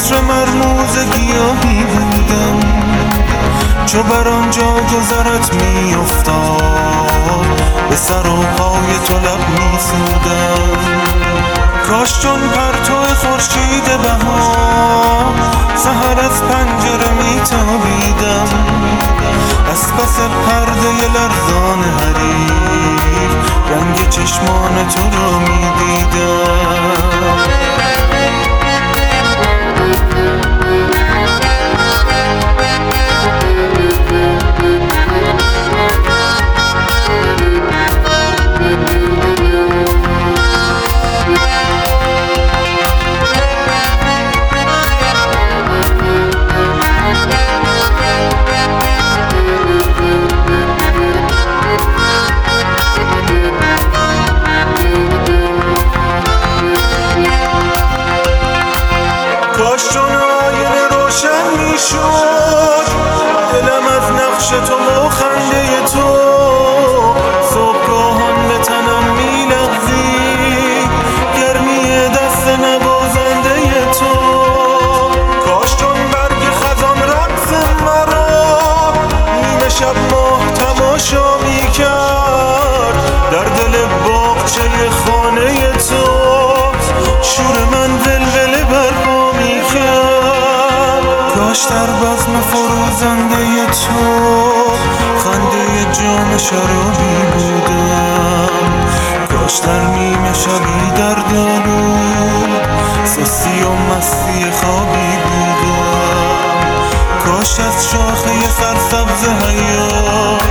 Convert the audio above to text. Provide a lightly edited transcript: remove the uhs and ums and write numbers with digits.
عطر مرموز گیاهی بودم، چو بر آنجا گذرت می افتاد به سر و پای تو لب می سودم. کاش چون پرتو خورشید بهار سحر از پنجره می تابیدم، از پس پرده لرزان حریر رنگ چشمان تو را می دیدم. کاش چون آینه روشن می شد دلم از نقش تو و خنده تو، صبحگاهان به تنم می لغزید گرمی دست نوازنده تو. کاش چون برگ خزان رقص مرا نیمه شب ماه تماشا می کرد، در دل باغچه خانه تو شور من ولوله برپا می کرد. کاش در بزم فروزنده تو خنده جام شرابی بودم، کاش در نیمه شبی در دالود سستی و مستی خوابی بودم. کاش از شاخه سرسبز حیات